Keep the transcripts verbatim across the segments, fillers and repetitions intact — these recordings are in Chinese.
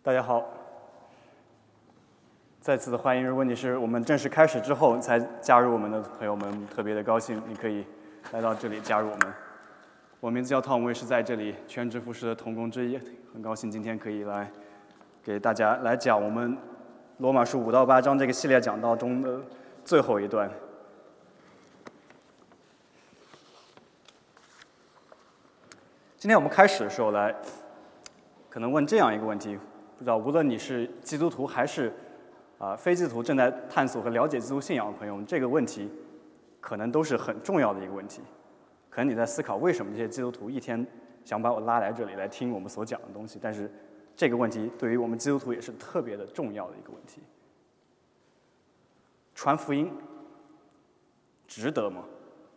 大家好，再次的欢迎。如果你是我们正式开始之后才加入我们的朋友们，特别的高兴你可以来到这里加入我们。我名字叫汤，我也是在这里全职服侍的同工之一，很高兴今天可以来给大家来讲我们罗马书五到八章这个系列讲道中的最后一段。今天我们开始的时候来，可能问这样一个问题，不知道无论你是基督徒还是啊、呃、非基督徒正在探索和了解基督信仰的朋友们，这个问题可能都是很重要的一个问题。可能你在思考为什么这些基督徒一天想把我拉来这里来听我们所讲的东西，但是这个问题对于我们基督徒也是特别的重要的一个问题。传福音值得吗？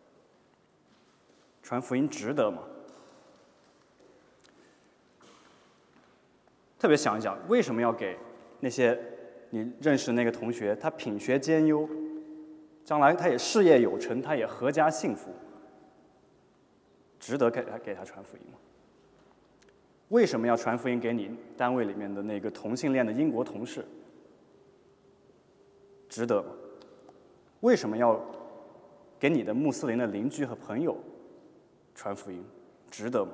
传福音值得吗？特别想一想，为什么要给那些你认识的那个同学，他品学兼优，将来他也事业有成，他也阖家幸福，值得给他给他传福音吗？为什么要传福音给你单位里面的那个同性恋的英国同事？值得吗？为什么要给你的穆斯林的邻居和朋友传福音？值得吗？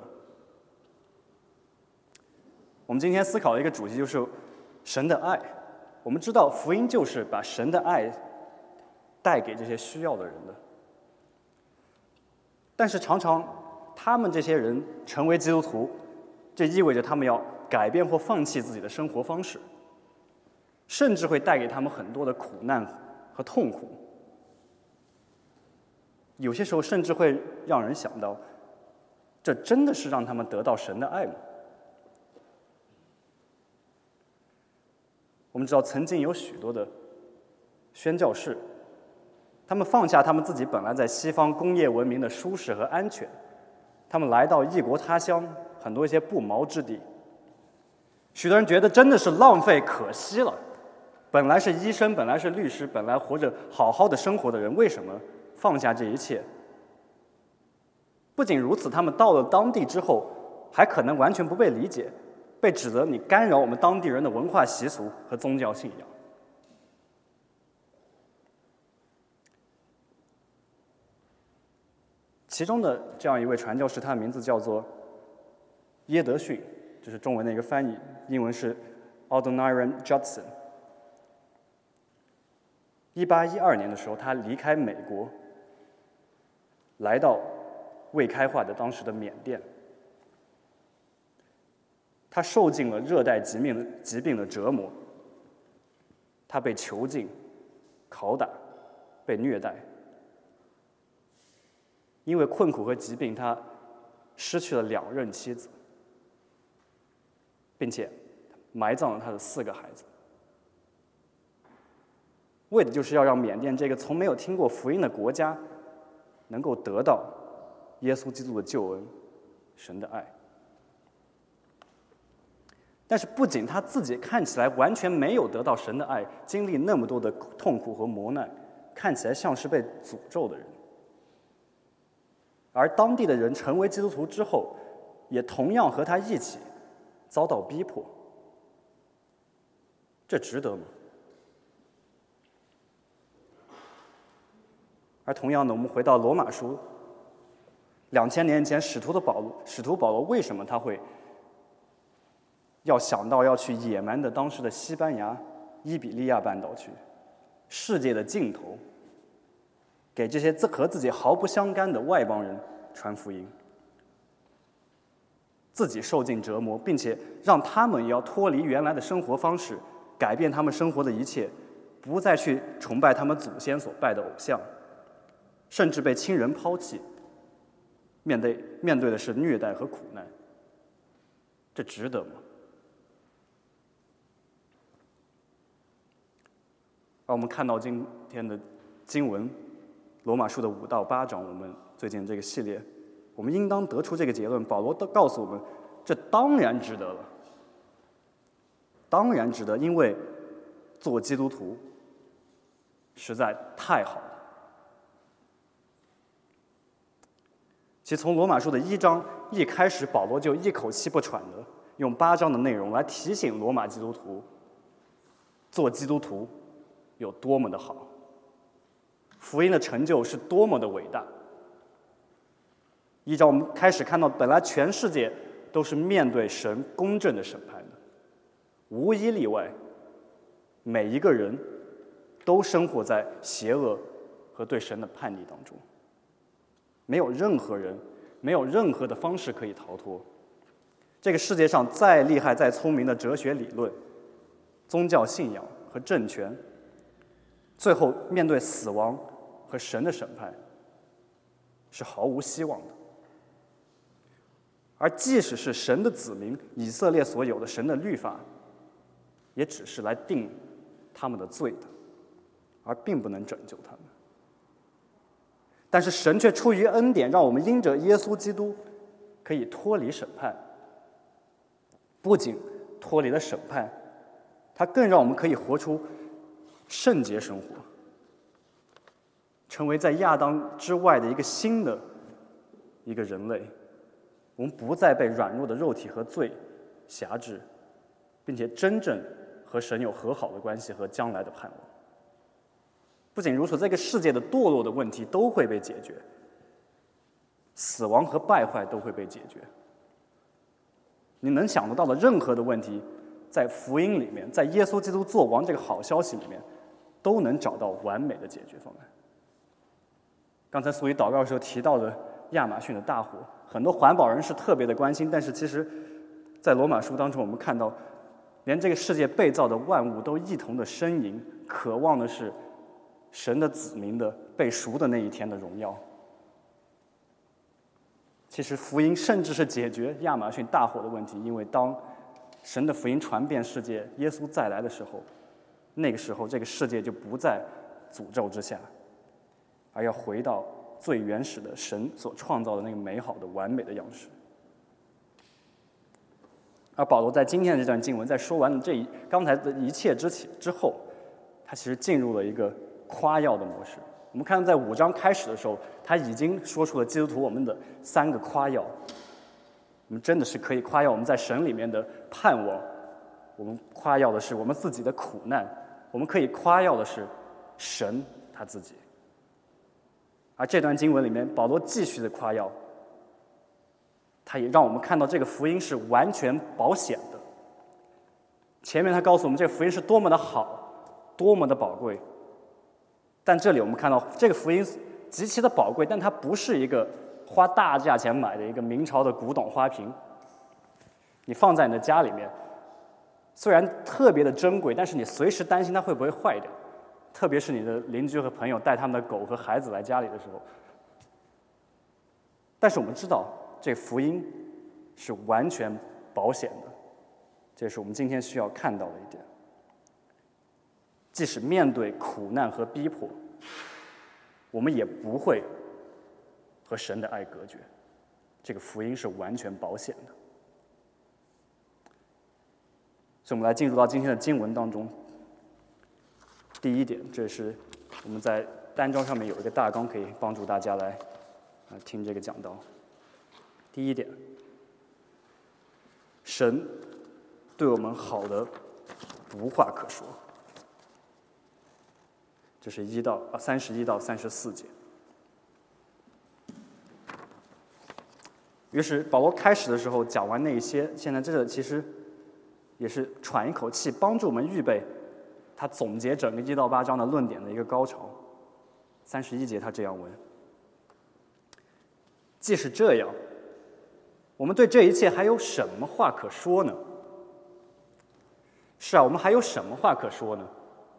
我们今天思考的一个主题就是神的爱。我们知道福音就是把神的爱带给这些需要的人的，但是常常他们这些人成为基督徒，这意味着他们要改变或放弃自己的生活方式，甚至会带给他们很多的苦难和痛苦。有些时候甚至会让人想到，这真的是让他们得到神的爱吗？我们知道曾经有许多的宣教士，他们放下他们自己本来在西方工业文明的舒适和安全，他们来到异国他乡，很多一些不毛之地。许多人觉得真的是浪费可惜了，本来是医生，本来是律师，本来活着好好的生活的人，为什么放下这一切？不仅如此，他们到了当地之后还可能完全不被理解，被指责你干扰我们当地人的文化习俗和宗教信仰。其中的这样一位传教士，他的名字叫做耶德逊，这是中文的一个翻译，英文是 Adoniram Judson。一八一二年的时候，他离开美国，来到未开化的当时的缅甸。他受尽了热带疾病的疾病的折磨，他被囚禁、拷打、被虐待。因为困苦和疾病，他失去了两任妻子，并且埋葬了他的四个孩子，为的就是要让缅甸这个从没有听过福音的国家能够得到耶稣基督的救恩、神的爱。但是不仅他自己看起来完全没有得到神的爱，经历那么多的痛苦和磨难，看起来像是被诅咒的人，而当地的人成为基督徒之后，也同样和他一起遭到逼迫，这值得吗？而同样的，我们回到罗马书，两千年前，使徒的保罗，使徒保罗为什么他会要想到要去野蛮的当时的西班牙伊比利亚半岛去，世界的尽头，给这些和自己毫不相干的外邦人传福音，自己受尽折磨，并且让他们也要脱离原来的生活方式，改变他们生活的一切，不再去崇拜他们祖先所拜的偶像，甚至被亲人抛弃，面对面对的是虐待和苦难，这值得吗？而我们看到今天的经文，罗马书的五到八章，我们最近这个系列，我们应当得出这个结论：保罗都告诉我们，这当然值得了，当然值得，因为做基督徒实在太好了。其实从罗马书的一章一开始，保罗就一口气不喘的用八章的内容来提醒罗马基督徒，做基督徒有多么的好，福音的成就是多么的伟大。依照我们开始看到，本来全世界都是面对神公正的审判的，无一例外，每一个人都生活在邪恶和对神的叛逆当中，没有任何人，没有任何的方式可以逃脱。这个世界上再厉害、再聪明的哲学理论、宗教信仰和政权，最后面对死亡和神的审判，是毫无希望的。而即使是神的子民以色列所有的神的律法，也只是来定他们的罪的，而并不能拯救他们。但是神却出于恩典，让我们因着耶稣基督可以脱离审判。不仅脱离了审判，他更让我们可以活出圣洁生活，成为在亚当之外的一个新的一个人类。我们不再被软弱的肉体和罪辖制，并且真正和神有和好的关系和将来的盼望。不仅如此，这个世界的堕落的问题都会被解决，死亡和败坏都会被解决。你能想得到的任何的问题，在福音里面，在耶稣基督作王这个好消息里面，都能找到完美的解决方案。刚才所以祷告的时候提到的亚马逊的大火，很多环保人士特别的关心，但是其实在罗马书当中我们看到，连这个世界被造的万物都一同的呻吟，渴望的是神的子民的被赎的那一天的荣耀。其实福音甚至是解决亚马逊大火的问题，因为当神的福音传遍世界，耶稣再来的时候，那个时候这个世界就不在诅咒之下，而要回到最原始的神所创造的那个美好的完美的样式。而保罗在今天的这段经文，在说完了这一刚才的一切之起之后，他其实进入了一个夸耀的模式。我们看到在五章开始的时候，他已经说出了基督徒我们的三个夸耀。我们真的是可以夸耀我们在神里面的盼望，我们夸耀的是我们自己的苦难，我们可以夸耀的是神他自己。而这段经文里面，保罗继续的夸耀，他也让我们看到这个福音是完全保险的。前面他告诉我们这个福音是多么的好，多么的宝贵，但这里我们看到这个福音极其的宝贵，但它不是一个花大价钱买的一个明朝的古董花瓶，你放在你的家里面，虽然特别的珍贵，但是你随时担心它会不会坏掉，特别是你的邻居和朋友带他们的狗和孩子来家里的时候。但是我们知道这福音是完全保险的，这是我们今天需要看到的一点。即使面对苦难和逼迫，我们也不会和神的爱隔绝，这个福音是完全保险的。所以我们来进入到今天的经文当中。第一点，这是我们在单章上面有一个大纲，可以帮助大家来啊听这个讲道。第一点，神对我们好的无话可说。这是一到啊三十一到三十四节。于是保罗开始的时候讲完那些，现在这个其实也是喘一口气，帮助我们预备他总结整个一到八章的论点的一个高潮。三十一节他这样问：既是这样，我们对这一切还有什么话可说呢？是啊，我们还有什么话可说呢？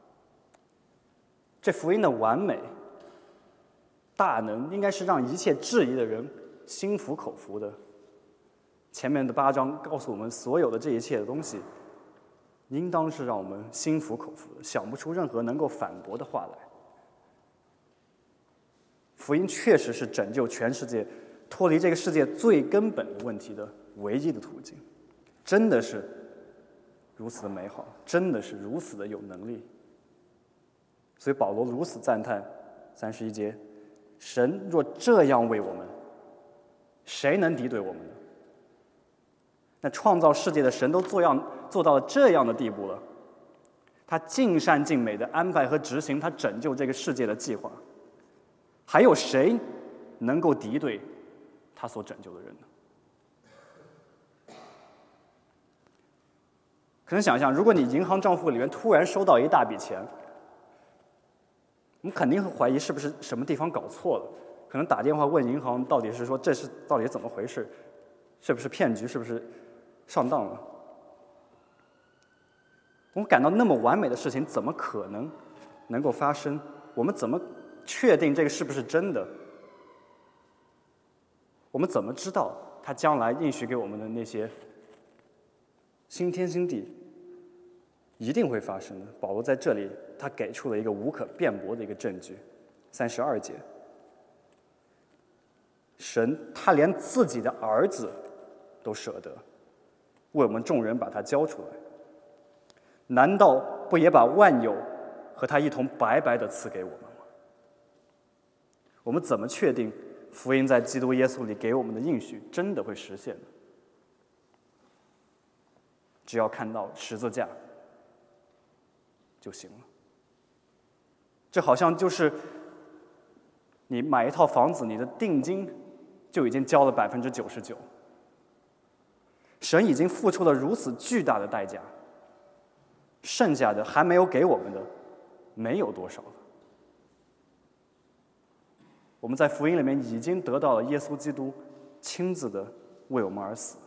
这福音的完美大能，应该是让一切质疑的人心服口服的。前面的八章告诉我们，所有的这一切的东西，应当是让我们心服口服的，想不出任何能够反驳的话来。福音确实是拯救全世界、脱离这个世界最根本的问题的唯一的途径，真的是如此的美好，真的是如此的有能力。所以保罗如此赞叹，三十一节，神若这样为我们，谁能敌对我们呢？ 那创造世界的神都做样做到了这样的地步了，他尽善尽美的安排和执行他拯救这个世界的计划，还有谁能够敌对他所拯救的人呢？可能想象，如果你银行账户里面突然收到一大笔钱，我们肯定会怀疑是不是什么地方搞错了，可能打电话问银行，到底是说这是到底怎么回事，是不是骗局，是不是上当了？我们感到那么完美的事情怎么可能能够发生？我们怎么确定这个是不是真的？我们怎么知道他将来应许给我们的那些新天新地一定会发生的？保罗在这里他给出了一个无可辩驳的一个证据。三十二节，神他连自己的儿子都舍得为我们众人把他交出来，难道不也把万有和他一同白白的赐给我们吗？我们怎么确定福音在基督耶稣里给我们的应许真的会实现呢？只要看到十字架就行了。这好像就是你买一套房子，你的定金就已经交了百分之九十九，神已经付出了如此巨大的代价，剩下的还没有给我们的没有多少了。我们在福音里面已经得到了耶稣基督亲自的为我们而死，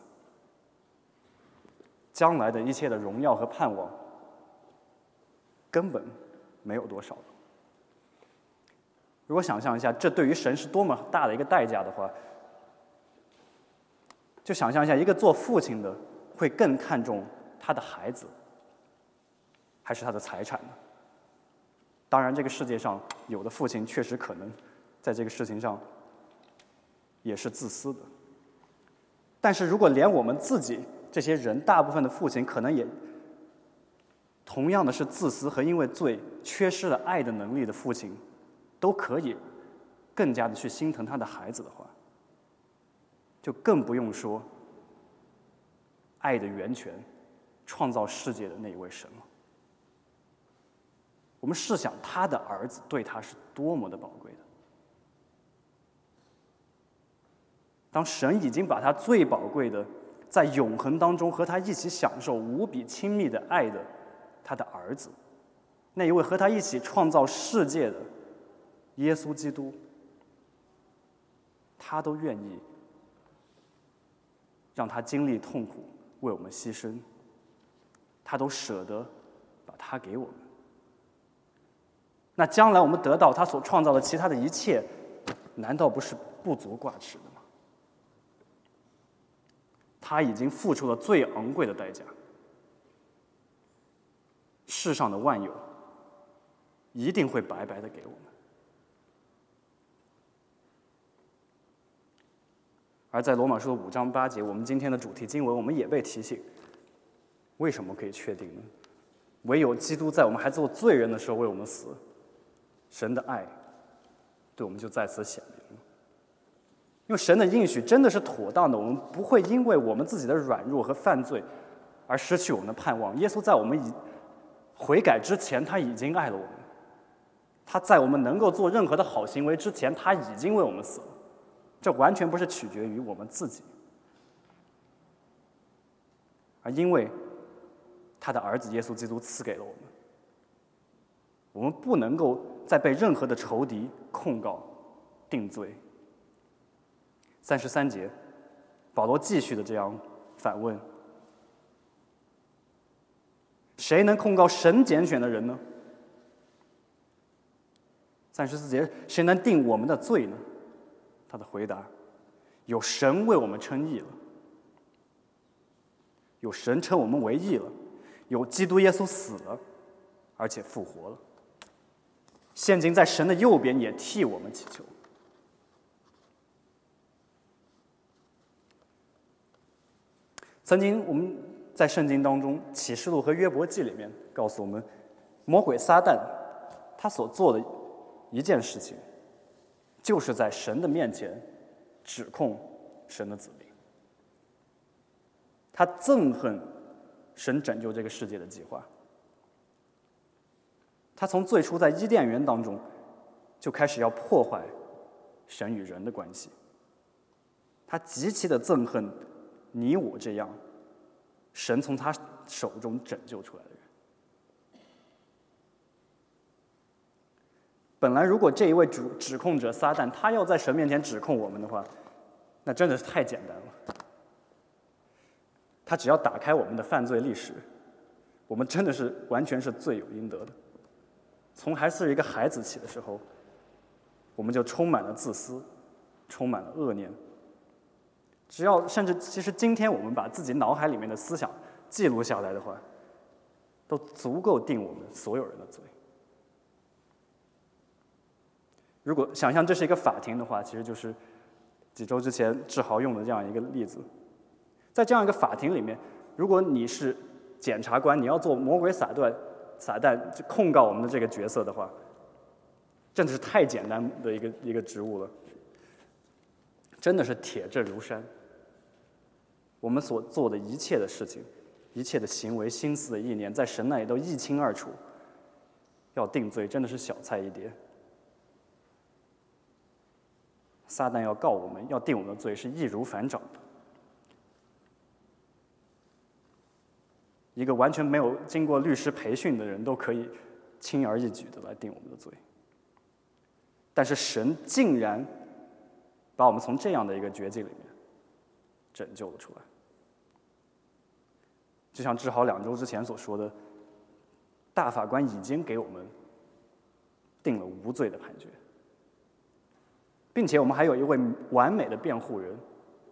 将来的一切的荣耀和盼望根本没有多少了。如果想象一下这对于神是多么大的一个代价的话，就想象一下一个做父亲的会更看重他的孩子还是他的财产呢？当然这个世界上有的父亲确实可能在这个事情上也是自私的，但是如果连我们自己这些人大部分的父亲可能也同样的是自私和因为罪缺失了爱的能力的父亲，都可以更加的去心疼他的孩子的话，就更不用说爱的源泉创造世界的那一位神了。我们试想他的儿子对他是多么的宝贵的，当神已经把他最宝贵的在永恒当中和他一起享受无比亲密的爱的他的儿子，那一位和他一起创造世界的耶稣基督，他都愿意让他经历痛苦为我们牺牲，他都舍得把他给我们。那将来我们得到他所创造的其他的一切，难道不是不足挂齿的吗？他已经付出了最昂贵的代价，世上的万有一定会白白的给我们。而在罗马书的五章八节，我们今天的主题经文，我们也被提醒，为什么可以确定呢？唯有基督在我们还做罪人的时候为我们死，神的爱对我们就在此显明了。因为神的应许真的是妥当的，我们不会因为我们自己的软弱和犯罪而失去我们的盼望。耶稣在我们已悔改之前，他已经爱了我们；他在我们能够做任何的好行为之前，他已经为我们死了。这完全不是取决于我们自己，而因为他的儿子耶稣基督赐给了我们，我们不能够再被任何的仇敌控告、定罪。三十三节，保罗继续的这样反问：谁能控告神拣选的人呢？三十四节，谁能定我们的罪呢？他的回答：有神为我们称义了，有神称我们为义了，有基督耶稣死了，而且复活了，现今在神的右边也替我们祈求。曾经我们在圣经当中启示录和约伯记里面告诉我们，魔鬼撒旦他所做的一件事情，就是在神的面前指控神的子民。 他憎恨神拯救这个世界的计划。他从最初在伊甸园当中就开始要破坏神与人的关系，他极其的憎恨你我这样神从他手中拯救出来的人。本来如果这一位主指控者撒旦他要在神面前指控我们的话，那真的是太简单了。他只要打开我们的犯罪历史，我们真的是完全是罪有应得的。从还是一个孩子起的时候，我们就充满了自私，充满了恶念。只要甚至其实今天我们把自己脑海里面的思想记录下来的话，都足够定我们所有人的罪。如果想象这是一个法庭的话，其实就是几周之前志豪用的这样一个例子。在这样一个法庭里面，如果你是检察官，你要做魔鬼撒旦撒旦控告我们的这个角色的话，真的是太简单的一个一个职务了，真的是铁证如山。我们所做的一切的事情，一切的行为、心思的意念，在神那里都一清二楚。要定罪，真的是小菜一碟。撒旦要告我们，要定我们的罪，是易如反掌的。一个完全没有经过律师培训的人都可以轻而易举的来定我们的罪，但是神竟然把我们从这样的一个绝境里面拯救了出来。就像志豪两周之前所说的，大法官已经给我们定了无罪的判决，并且我们还有一位完美的辩护人，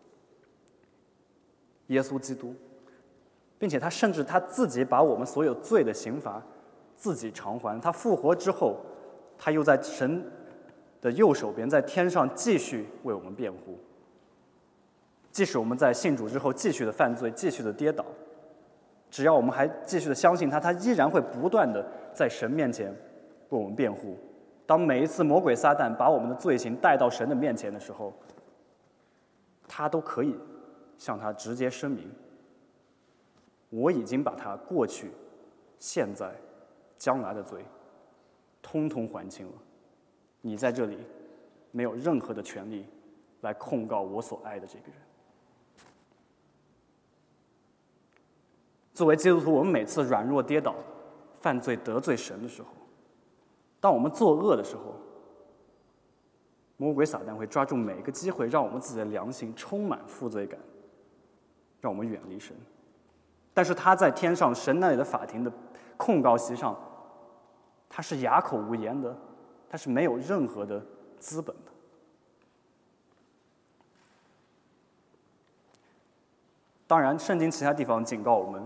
耶稣基督，并且他甚至他自己把我们所有罪的刑罚自己偿还。他复活之后，他又在神的右手边，在天上继续为我们辩护。即使我们在信主之后继续的犯罪，继续的跌倒，只要我们还继续的相信他，他依然会不断的在神面前为我们辩护。当每一次魔鬼撒旦把我们的罪行带到神的面前的时候，他都可以向他直接声明，我已经把他过去、现在、将来的罪通通还清了，你在这里没有任何的权利来控告我所爱的这个人。作为基督徒，我们每次软弱跌倒、犯罪得罪神的时候，当我们作恶的时候，魔鬼撒旦会抓住每个机会让我们自己的良心充满负罪感，让我们远离神。但是他在天上神那里的法庭的控告席上，他是哑口无言的，他是没有任何的资本的。当然圣经其他地方警告我们，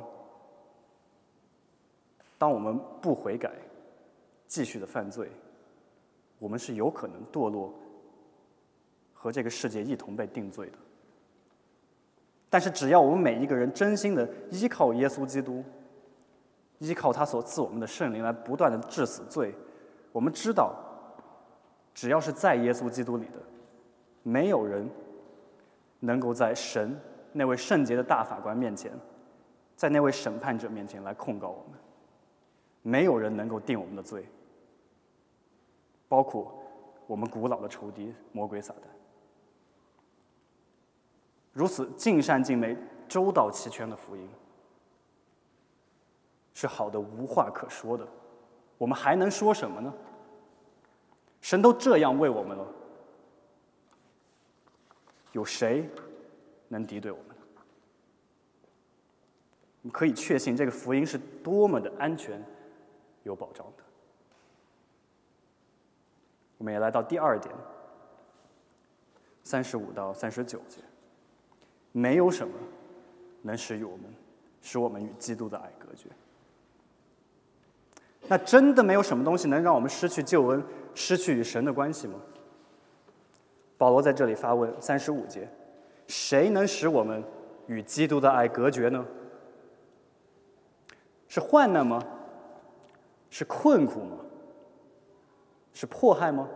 当我们不悔改继续的犯罪，我们是有可能堕落，和这个世界一同被定罪的。但是只要我们每一个人真心的依靠耶稣基督，依靠他所赐我们的圣灵来不断的治死罪，我们知道只要是在耶稣基督里的，没有人能够在神那位圣洁的大法官面前，在那位审判者面前来控告我们，没有人能够定我们的罪，包括我们古老的仇敌魔鬼撒旦。如此尽善尽美、周到齐全的福音，是好的无话可说的。我们还能说什么呢？神都这样为我们了，有谁能敌对我们呢？我们可以确信这个福音是多么的安全有保障的。我们也来到第二点，三十五到三十九节。没有什么能使与我们使我们与基督的爱隔绝。那真的没有什么东西能让我们失去救恩，失去与神的关系吗？保罗在这里发问，三十五节，谁能使我们与基督的爱隔绝呢？是患难吗？是困苦吗？是迫害吗？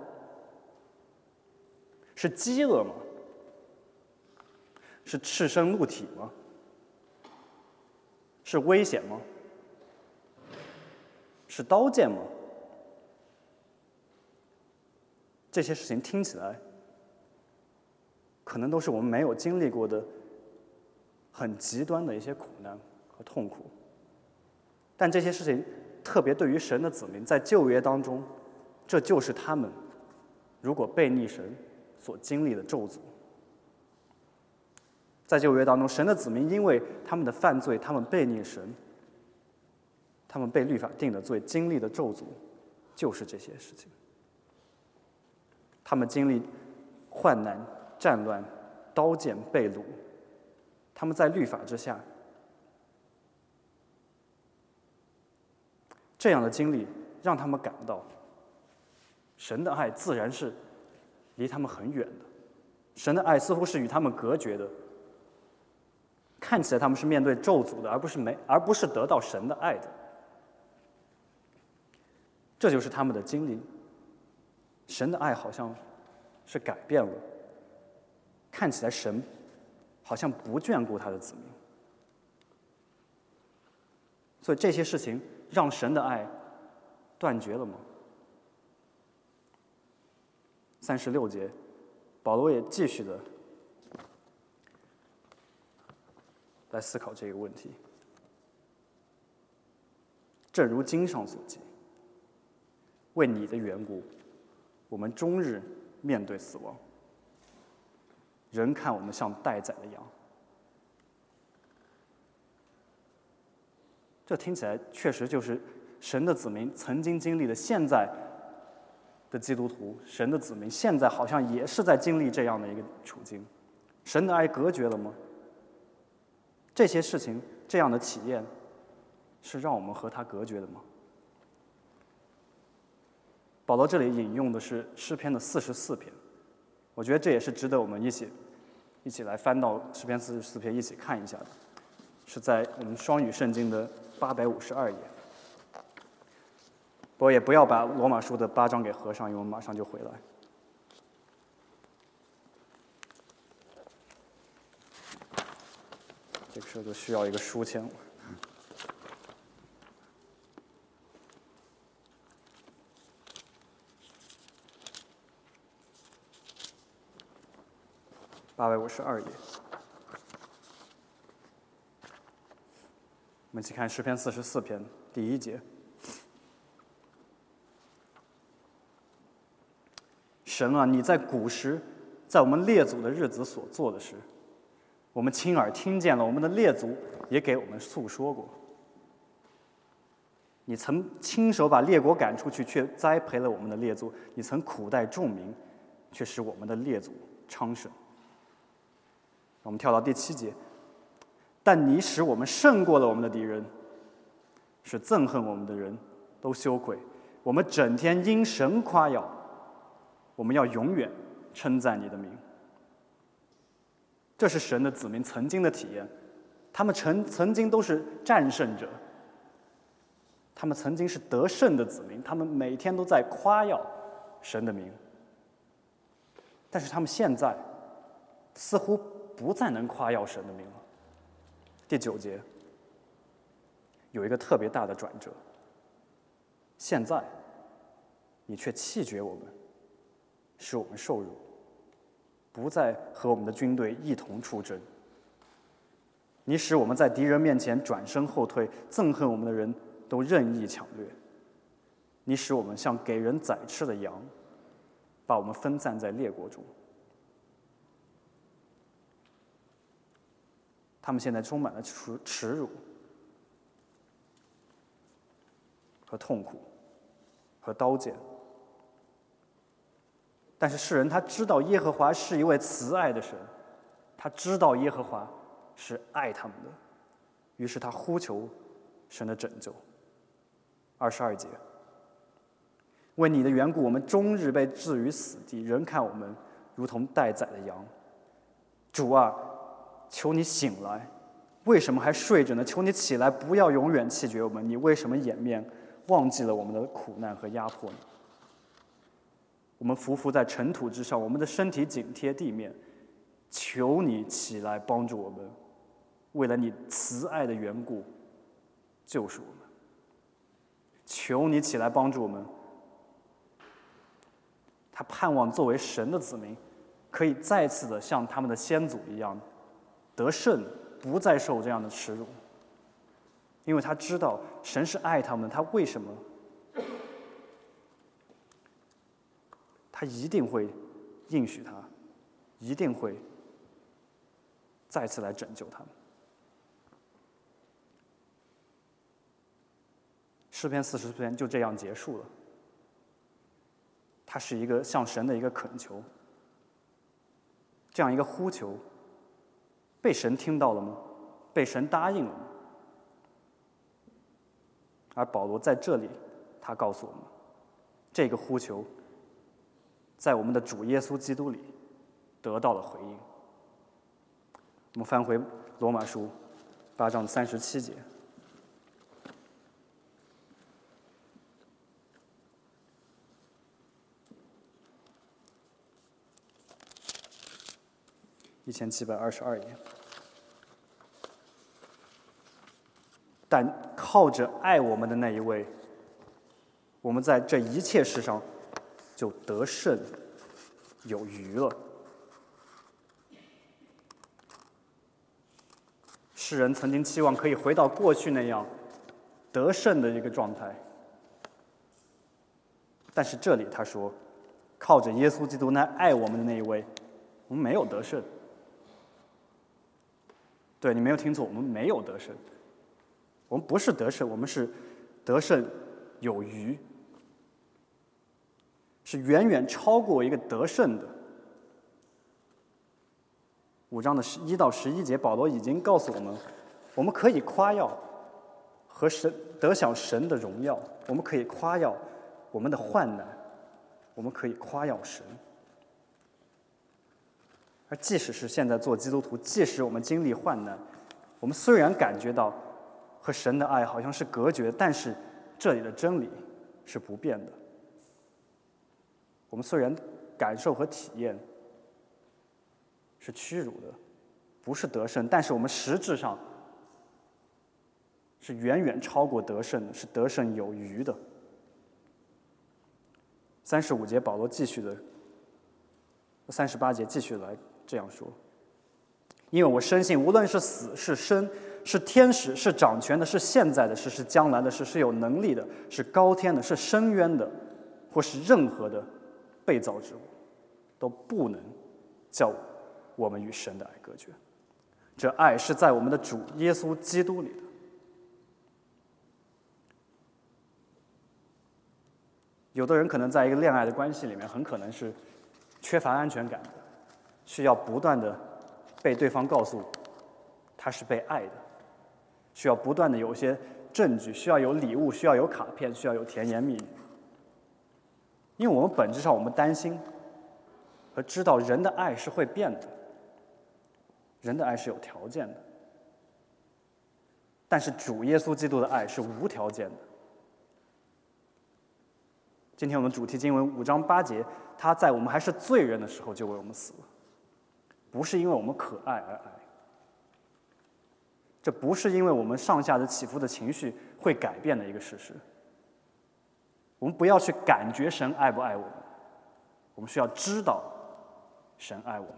是饥饿吗？是赤身露体吗？ 是危险吗？是刀剑吗？这些事情听起来可能都是我们没有经历过的很极端的一些苦难和痛苦，但这些事情特别对于神的子民，在旧约当中，这就是他们如果背逆神所经历的咒诅。在旧约当中，神的子民因为他们的犯罪，他们背逆神，他们被律法定的罪，经历的咒诅就是这些事情。他们经历患难、战乱、刀剑、被掳，他们在律法之下，这样的经历让他们感到，神的爱自然是离他们很远的，神的爱似乎是与他们隔绝的。看起来他们是面对咒诅的，而不是没，而不是得到神的爱的。这就是他们的经历。神的爱好像是改变了，看起来神好像不眷顾他的子民。所以这些事情让神的爱断绝了吗？三十六节，保罗也继续的来思考这个问题。正如经上所记，为你的缘故，我们终日面对死亡，人看我们像待宰的羊。这听起来确实就是神的子民曾经经历的，现在的基督徒，神的子民现在好像也是在经历这样的一个处境。神的爱隔绝了吗？这些事情，这样的体验，是让我们和他隔绝的吗？保罗这里引用的是诗篇的四十四篇，我觉得这也是值得我们一起一起来翻到诗篇四十四篇一起看一下的，是在我们双语圣经的八百五十二页。不过也不要把罗马书的八章给合上，因为我们马上就回来。这个时候就需要一个书签了。八百五十二页，我们一起看诗篇四十四篇第一节。神啊，你在古时，在我们列祖的日子所做的事，我们亲耳听见了，我们的列祖也给我们诉说过。你曾亲手把列国赶出去，却栽培了我们的列祖；你曾苦待众民，却使我们的列祖昌盛。我们跳到第七节，但你使我们胜过了我们的敌人，使憎恨我们的人都羞愧。我们整天因神夸耀，我们要永远称赞你的名。这是神的子民曾经的体验，他们曾曾经都是战胜者，他们曾经是得胜的子民，他们每天都在夸耀神的名。但是他们现在似乎不再能夸耀神的名了。第九节有一个特别大的转折，现在你却弃绝我们，使我们受辱，不再和我们的军队一同出征。你使我们在敌人面前转身后退，憎恨我们的人都任意抢掠。你使我们像给人宰吃的羊，把我们分散在列国中。他们现在充满了耻耻辱和痛苦和刀剑，但是世人他知道耶和华是一位慈爱的神，他知道耶和华是爱他们的，于是他呼求神的拯救。二十二节，为你的缘故，我们终日被置于死地，人看我们如同待宰的羊。主啊，求你醒来，为什么还睡着呢？求你起来，不要永远弃绝我们。你为什么掩面忘记了我们的苦难和压迫呢？我们匍匐在尘土之上，我们的身体紧贴地面。求你起来帮助我们，为了你慈爱的缘故， 救赎我们。求你起来帮助我们。他盼望作为神的子民，可以再次的像他们的先祖一样得胜，不再受这样的耻辱。因为他知道神是爱他们的，他为什么？他一定会应许他，一定会再次来拯救他们。诗篇四十篇就这样结束了。它是一个向神的一个恳求，这样一个呼求，被神听到了吗？被神答应了吗？而保罗在这里，他告诉我们，这个呼求，在我们的主耶稣基督里得到了回应。我们翻回罗马书八章三十七节。一千七百二十二页。但靠着爱我们的那一位，我们在这一切事上就得胜有余了。世人曾经期望可以回到过去那样得胜的一个状态，但是这里他说，靠着耶稣基督那爱我们的那一位，我们没有得胜。对，你没有听错，我们没有得胜，我们不是得胜，我们是得胜有余，是远远超过一个得胜的。五章的十一到十一节，保罗已经告诉我们，我们可以夸耀和神得享神的荣耀，我们可以夸耀我们的患难，我们可以夸耀神。而即使是现在做基督徒，即使我们经历患难，我们虽然感觉到和神的爱好像是隔绝，但是这里的真理是不变的。我们虽然感受和体验是屈辱的，不是得胜，但是我们实质上是远远超过得胜的，是得胜有余的。三十五节，保罗继续的，三十八节继续来这样说：因为我深信，无论是死是生，是天使，是掌权的，是现在的事，是将来的事，是有能力的，是高天的，是深渊的，或是任何的被造之物，都不能叫我们与神的爱隔绝。这爱是在我们的主耶稣基督里的。有的人可能在一个恋爱的关系里面，很可能是缺乏安全感的，需要不断的被对方告诉他是被爱的，需要不断的有一些证据，需要有礼物，需要有卡片，需要有甜言蜜语。因为我们本质上我们担心和知道人的爱是会变的，人的爱是有条件的，但是主耶稣基督的爱是无条件的。今天我们主题经文五章八节，他在我们还是罪人的时候就为我们死了，不是因为我们可爱而爱，这不是因为我们上下的起伏的情绪会改变的一个事实。我们不要去感觉神爱不爱我们，我们需要知道神爱我们，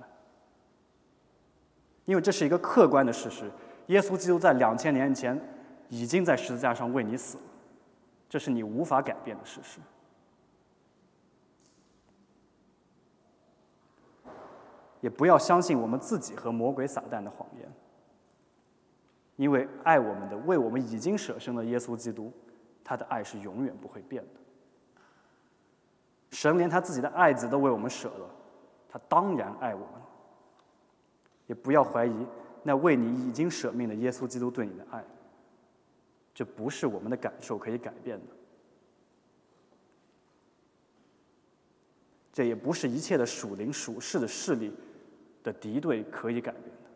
因为这是一个客观的事实。耶稣基督在两千年前已经在十字架上为你死了，这是你无法改变的事实。也不要相信我们自己和魔鬼撒旦的谎言，因为爱我们的、为我们已经舍身的耶稣基督，他的爱是永远不会变的。神连他自己的爱子都为我们舍了，他当然爱我们。也不要怀疑那为你已经舍命的耶稣基督对你的爱，这不是我们的感受可以改变的，这也不是一切的属灵属世的势力的敌对可以改变的。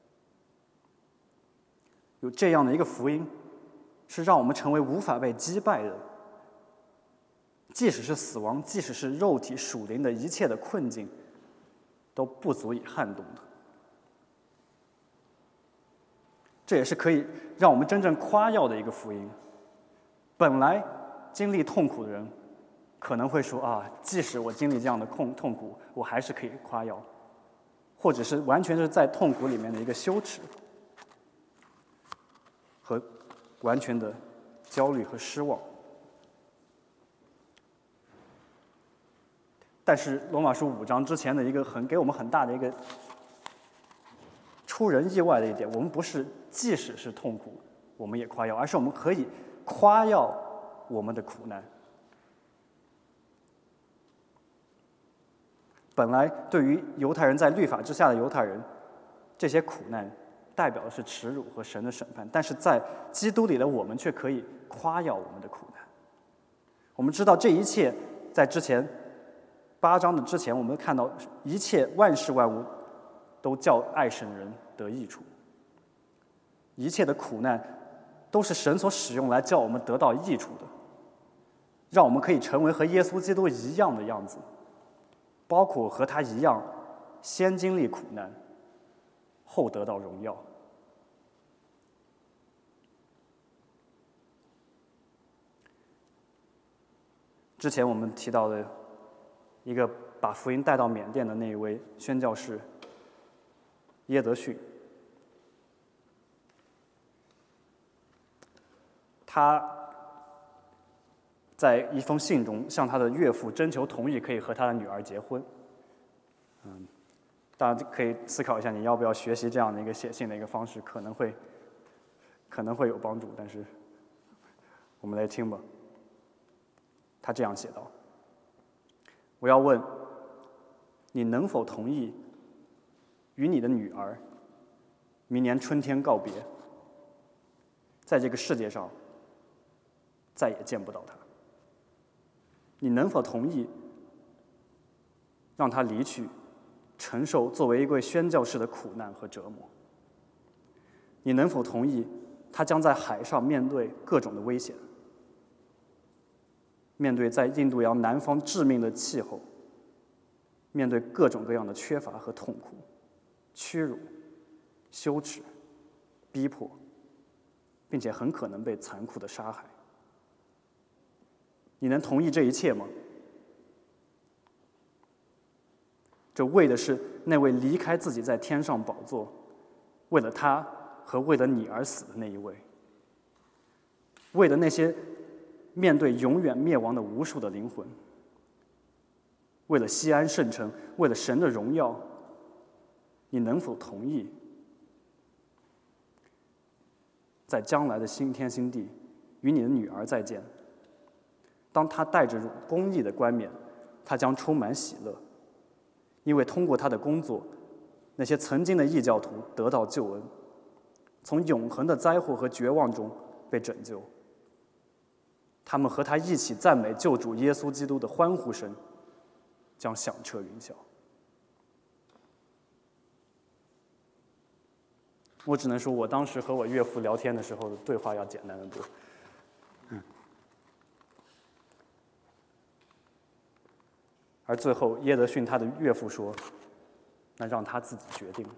有这样的一个福音，是让我们成为无法被击败的，即使是死亡，即使是肉体属灵的一切的困境，都不足以撼动的。 这也是可以让我们真正夸耀的一个福音。本来经历痛苦的人可能会说啊，即使我经历这样的痛痛苦，我还是可以夸耀，或者是完全是在痛苦里面的一个羞耻和完全的焦虑和失望。但是罗马书五章之前的一个很给我们很大的一个出人意外的一点，我们不是即使是痛苦我们也夸耀，而是我们可以夸耀我们的苦难。本来对于犹太人，在律法之下的犹太人，这些苦难代表的是耻辱和神的审判，但是在基督里的我们却可以夸耀我们的苦难。我们知道这一切在之前八章的之前，我们看到一切万事万物都叫爱神人得益处，一切的苦难都是神所使用来叫我们得到益处的，让我们可以成为和耶稣基督一样的样子，包括和他一样先经历苦难后得到荣耀。之前我们提到的一个把福音带到缅甸的那一位宣教士耶德逊，他在一封信中向他的岳父征求同意，可以和他的女儿结婚。嗯，当然可以思考一下，你要不要学习这样的一个写信的一个方式，可能会可能会有帮助。但是我们来听吧。他这样写道：“我要问，你能否同意与你的女儿明年春天告别，在这个世界上再也见不到她？你能否同意让她离去，承受作为一位宣教士的苦难和折磨？你能否同意她将在海上面对各种的危险，面对在印度洋南方致命的气候，面对各种各样的缺乏和痛苦、屈辱、羞耻、逼迫，并且很可能被残酷的杀害？你能同意这一切吗？这为的是那位离开自己在天上宝座，为了他和为了你而死的那一位，为了那些面对永远灭亡的无数的灵魂，为了西安圣城，为了神的荣耀，你能否同意在将来的新天新地与你的女儿再见？当她带着公义的冠冕，她将充满喜乐，因为通过她的工作，那些曾经的异教徒得到救恩，从永恒的灾祸和绝望中被拯救。他们和他一起赞美救主耶稣基督的欢呼声将响彻云霄。我只能说，我当时和我岳父聊天的时候的对话要简单的多。嗯。而最后，耶德逊他的岳父说：“那让他自己决定。”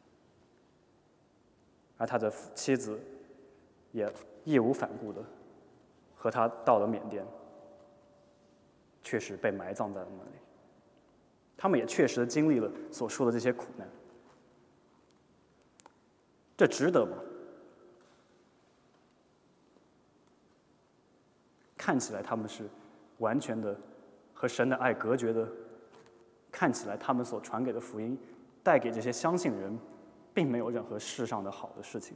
而他的妻子也义无反顾的和他到了缅甸，确实被埋葬在了那里。他们也确实经历了所说的这些苦难，这值得吗？看起来他们是完全的和神的爱隔绝的，看起来他们所传给的福音带给这些相信的人并没有任何世上的好的事情。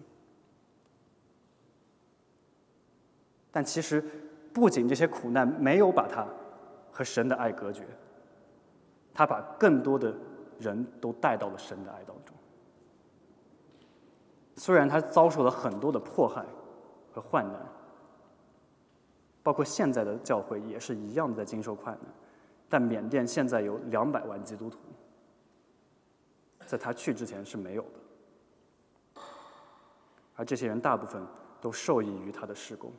但其实不仅这些苦难没有把他和神的爱隔绝，他把更多的人都带到了神的爱当中。虽然他遭受了很多的迫害和患难，包括现在的教会也是一样的在经受困难，但缅甸现在有两百万基督徒，在他去之前是没有的，而这些人大部分都受益于他的事工。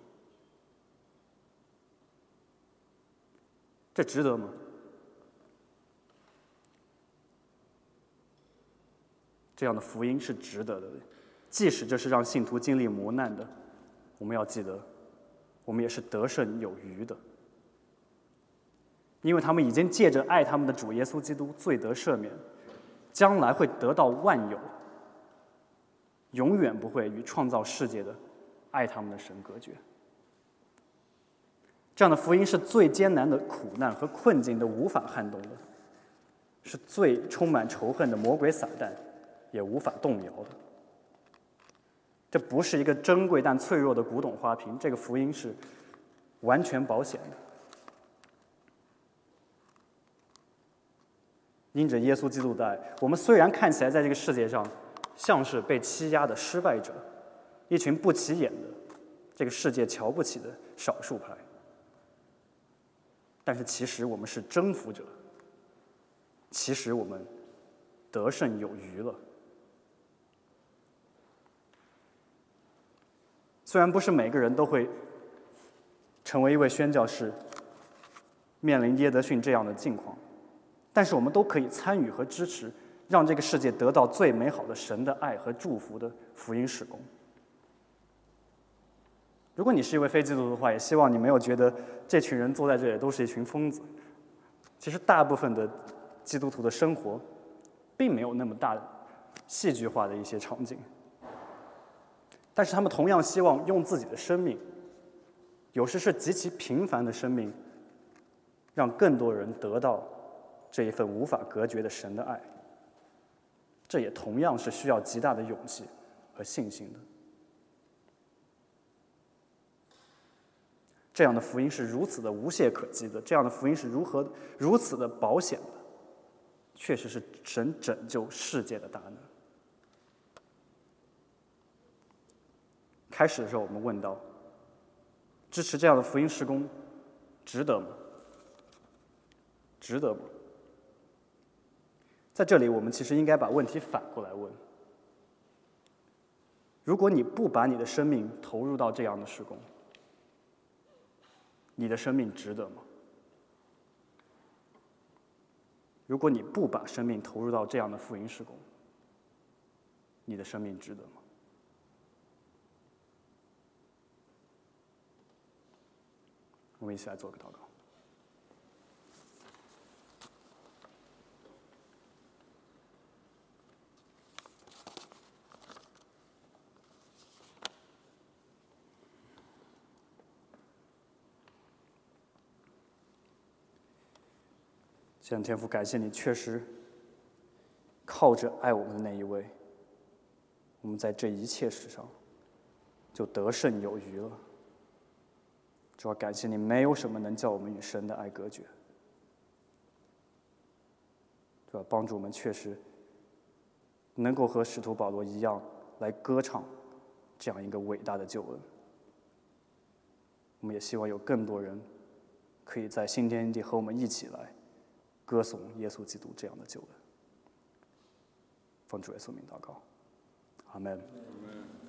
这值得吗？这样的福音是值得的。 即使这是让信徒经历磨难的，我们要记得，我们也是得胜有余的，因为他们已经借着爱他们的主耶稣基督罪得赦免，将来会得到万有，永远不会与创造世界的爱他们的神隔绝。这样的福音是最艰难的苦难和困境都无法撼动的，是最充满仇恨的魔鬼撒旦也无法动摇的。这不是一个珍贵但脆弱的古董花瓶，这个福音是完全保险的。因着耶稣基督的爱，我们虽然看起来在这个世界上像是被欺压的失败者，一群不起眼的这个世界瞧不起的少数派，但是其实我们是征服者，其实我们得胜有余了。虽然不是每个人都会成为一位宣教士，面临耶德逊这样的境况，但是我们都可以参与和支持，让这个世界得到最美好的神的爱和祝福的福音事工。如果你是一位非基督徒的话，也希望你没有觉得这群人坐在这里都是一群疯子。其实大部分的基督徒的生活并没有那么大戏剧化的一些场景，但是他们同样希望用自己的生命，有时是极其平凡的生命，让更多人得到这一份无法隔绝的神的爱。这也同样是需要极大的勇气和信心的。这样的福音是如此的无懈可击的，这样的福音是如何如此的保险的，确实是神拯救世界的大能。开始的时候我们问到，支持这样的福音事工值得吗？值得吗？在这里我们其实应该把问题反过来问，如果你不把你的生命投入到这样的事工，你的生命值得吗？如果你不把生命投入到这样的福音事工，你的生命值得吗？我们一起来做个祷告。亲爱的天父，感谢你确实靠着爱我们的那一位，我们在这一切事上就得胜有余了。主要感谢你，没有什么能叫我们与神的爱隔绝。主要帮助我们确实能够和使徒保罗一样来歌唱这样一个伟大的救恩。我们也希望有更多人可以在新天地和我们一起来歌颂耶稣基督这样的救恩。奉主耶稣名祷告，阿们。